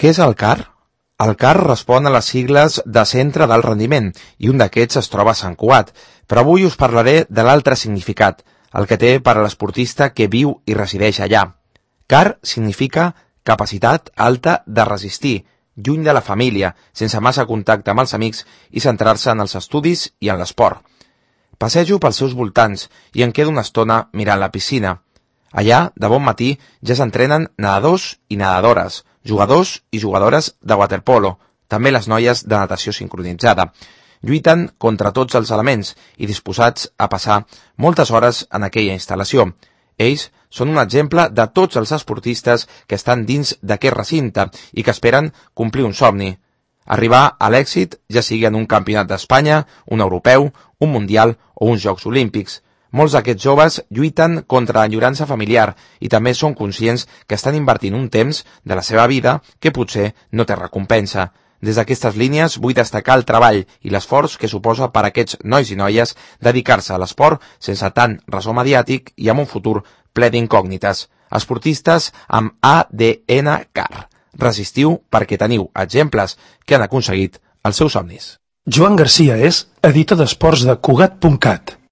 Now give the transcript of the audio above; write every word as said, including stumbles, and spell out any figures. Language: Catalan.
Què és el C A R? El C A R respon a les sigles de Centre d'Alt Rendiment i un d'aquests es troba a Sant Cugat, però avui us parlaré de l'altre significat, el que té per a l'esportista que viu i resideix allà. C A R significa capacitat alta de resistir, lluny de la família, sense massa contacte amb els amics i centrar-se en els estudis i en l'esport. Passejo pels seus voltants i em quedo una estona mirant la piscina. Allà, de bon matí, ja s'entrenen nedadors i nedadores, jugadors i jugadores de waterpolo, també les noies de natació sincronitzada. Lluiten contra tots els elements i disposats a passar moltes hores en aquella instal·lació. Ells són un exemple de tots els esportistes que estan dins d'aquest recinte i que esperen complir un somni. Arribar a l'èxit, ja sigui en un campionat d'Espanya, un europeu, un mundial o uns Jocs Olímpics. Molts d'aquests joves lluiten contra l'enyorança familiar i també són conscients que estan invertint un temps de la seva vida que potser no té recompensa. Des d'aquestes línies vull destacar el treball i l'esforç que suposa per a aquests nois i noies dedicar-se a l'esport sense tant ressò mediàtic i amb un futur ple d'incògnites. Esportistes amb A D N C A R. Resistiu perquè teniu exemples que han aconseguit els seus somnis. Joan Garcia és editor d'esports de Cugat punt cat.